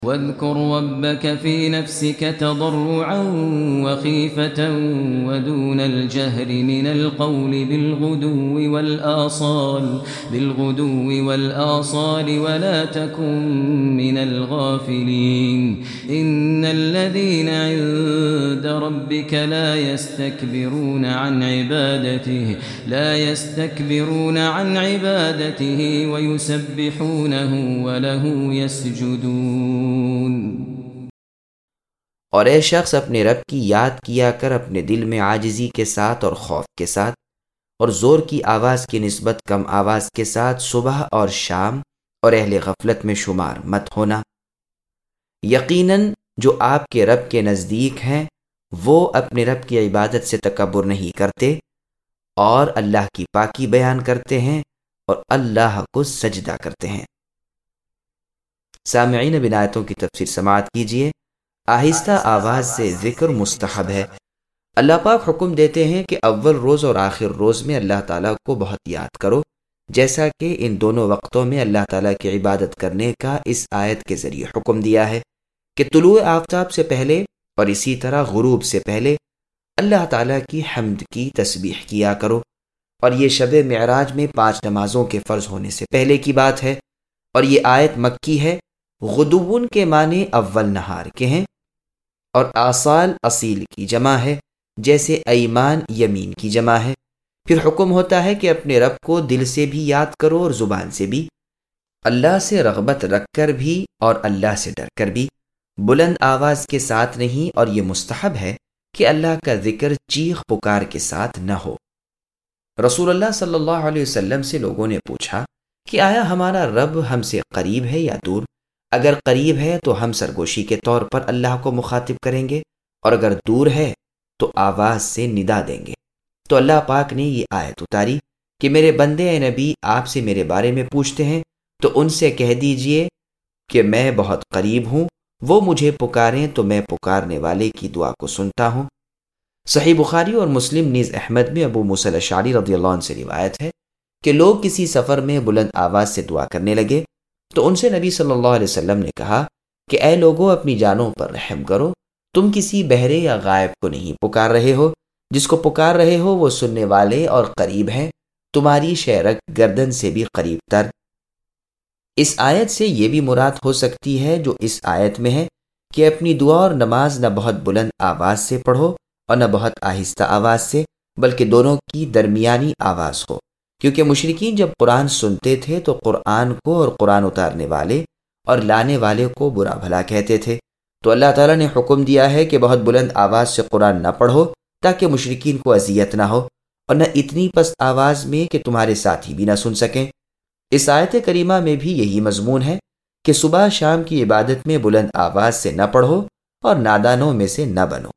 واذكر ربك في نفسك تضرعا وخيفة ودون الجهر من القول بالغدو والآصال ولا تكن من الغافلين إن الذين عند ربك لا يستكبرون عن عبادته ويسبحونه وله يسجدون. اور اے شخص اپنے رب کی یاد کیا کر اپنے دل میں عاجزی کے ساتھ اور خوف کے ساتھ اور زور کی آواز کی نسبت کم آواز کے ساتھ صبح اور شام اور اہل غفلت میں شمار مت ہونا. یقیناً جو آپ کے رب کے نزدیک ہیں وہ اپنے رب کی عبادت سے تکبر نہیں کرتے اور اللہ کی پاکی بیان کرتے ہیں اور اللہ کو سجدہ کرتے ہیں. سامعین بن آیتوں کی تفسیر سماعت کیجیے. آہستہ آواز سے ذکر مستحب ہے. اللہ پاک حکم دیتے ہیں کہ اول روز اور آخر روز میں اللہ تعالیٰ کو بہت یاد کرو، جیسا کہ ان دونوں وقتوں میں اللہ تعالیٰ کی عبادت کرنے کا اس آیت کے ذریعے حکم دیا ہے کہ طلوع آفتاب سے پہلے اور اسی طرح غروب سے پہلے اللہ تعالیٰ کی حمد کی تسبیح کیا کرو. اور یہ شب معراج میں 5 نمازوں کے فرض ہونے سے پہلے کی بات ہے، اور یہ آیت مکی ہے. غدوون کے معنی اول نہار کے ہیں، اور آصال اصیل کی جمع ہے، جیسے ایمان یمین کی جمع ہے. پھر حکم ہوتا ہے کہ اپنے رب کو دل سے بھی یاد کرو اور زبان سے بھی، اللہ سے رغبت رکھ کر بھی اور اللہ سے ڈر کر بھی، بلند آواز کے ساتھ نہیں. اور یہ مستحب ہے کہ اللہ کا ذکر چیخ پکار کے ساتھ نہ ہو. رسول اللہ صلی اللہ علیہ وسلم سے لوگوں نے پوچھا کہ آیا ہمارا رب ہم سے قریب ہے یا دور؟ اگر قریب ہے تو ہم سرگوشی کے طور پر اللہ کو مخاطب کریں گے، اور اگر دور ہے تو آواز سے ندا دیں گے. تو اللہ پاک نے یہ آیت اتاری کہ میرے بندے اے نبی آپ سے میرے بارے میں پوچھتے ہیں تو ان سے کہہ دیجئے کہ میں بہت قریب ہوں، وہ مجھے پکاریں تو میں پکارنے والے کی دعا کو سنتا ہوں. صحیح بخاری اور مسلم نیز احمد میں ابو موسیٰ الاشعری رضی اللہ عنہ سے روایت ہے کہ لوگ کسی سفر میں بلند آواز سے دعا کرنے لگے تو ان سے نبی صلی اللہ علیہ وسلم نے کہا کہ اے لوگوں اپنی جانوں پر رحم کرو، تم کسی بہرے یا غائب کو نہیں پکار رہے ہو، جس کو پکار رہے ہو وہ سننے والے اور قریب ہیں، تمہاری شہرک گردن سے بھی قریب تر. اس آیت سے یہ بھی مراد ہو سکتی ہے جو اس آیت میں ہے کہ اپنی دعا اور نماز نہ بہت بلند آواز سے پڑھو اور نہ بہت آہستہ آواز سے، بلکہ دونوں کی درمیانی آواز ہو. کیونکہ مشرکین جب قرآن سنتے تھے تو قرآن کو اور قرآن اتارنے والے اور لانے والے کو برا بھلا کہتے تھے. تو اللہ تعالیٰ نے حکم دیا ہے کہ بہت بلند آواز سے قرآن نہ پڑھو تاکہ مشرکین کو اذیت نہ ہو، اور نہ اتنی پست آواز میں کہ تمہارے ساتھی بھی نہ سن سکیں. اس آیت کریمہ میں بھی یہی مضمون ہے کہ صبح شام کی عبادت میں بلند آواز سے نہ پڑھو اور نادانوں میں سے نہ بنو.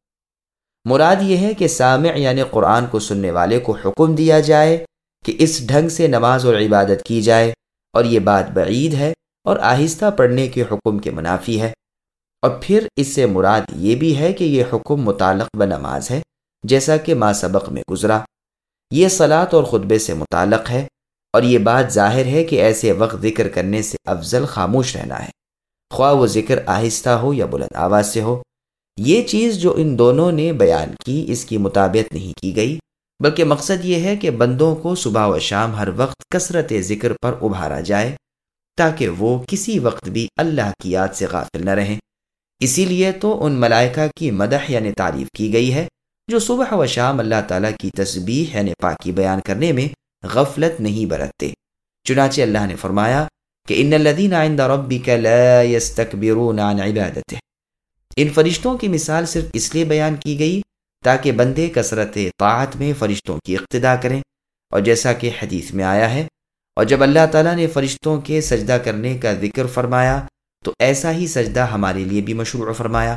مراد یہ ہے کہ سامع یعنی قرآن کو سننے والے کو حکم دیا جائے کہ اس ڈھنگ سے نماز اور عبادت کی جائے، اور یہ بات بعید ہے اور آہستہ پڑھنے کے حکم کے منافی ہے. اور پھر اس سے مراد یہ بھی ہے کہ یہ حکم متعلق بنماز ہے، جیسا کہ ما سبق میں گزرا. یہ صلاۃ اور خطبے سے متعلق ہے، اور یہ بات ظاہر ہے کہ ایسے وقت ذکر کرنے سے افضل خاموش رہنا ہے، خواہ وہ ذکر آہستہ ہو یا بلند آواز سے ہو. یہ چیز جو ان دونوں نے بیان کی اس کی مطابقت نہیں کی گئی، بلکہ مقصد یہ ہے کہ بندوں کو صبح و شام ہر وقت کثرت ذکر پر ابھارا جائے تاکہ وہ کسی وقت بھی اللہ کی یاد سے غافل نہ رہیں. اسی لیے تو ان ملائکہ کی مدح یعنی تعریف کی گئی ہے جو صبح و شام اللہ تعالیٰ کی تسبیح یعنی پاکی بیان کرنے میں غفلت نہیں برتتے. چنانچہ اللہ نے فرمایا کہ ان الذین عند ربک لا یستکبرون عن عبادتہ. ان فرشتوں کی مثال صرف اس لیے بیان کی گئی تاکہ بندے کثرت طاعت میں فرشتوں کی اقتداء کریں. اور جیسا کہ حدیث میں آیا ہے، اور جب اللہ تعالیٰ نے فرشتوں کے سجدہ کرنے کا ذکر فرمایا تو ایسا ہی سجدہ ہمارے لیے بھی مشروع فرمایا.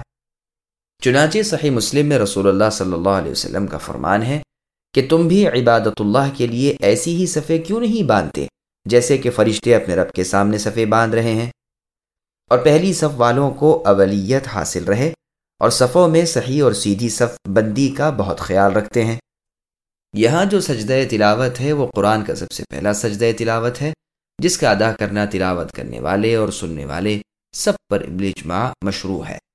چنانچہ صحیح مسلم میں رسول اللہ صلی اللہ علیہ وسلم کا فرمان ہے کہ تم بھی عبادت اللہ کے لیے ایسی ہی صفیں کیوں نہیں باندھتے جیسے کہ فرشتے اپنے رب کے سامنے صفیں باندھ رہے ہیں، اور پہلی صف والوں کو اولیت حاصل رہے اور صفوں میں صحیح اور سیدھی صف بندی کا بہت خیال رکھتے ہیں. یہاں جو سجدہ تلاوت ہے وہ قرآن کا سب سے پہلا سجدہ تلاوت ہے، جس کا ادا کرنا تلاوت کرنے والے اور سننے والے سب پر بالاجماع مشروع ہے۔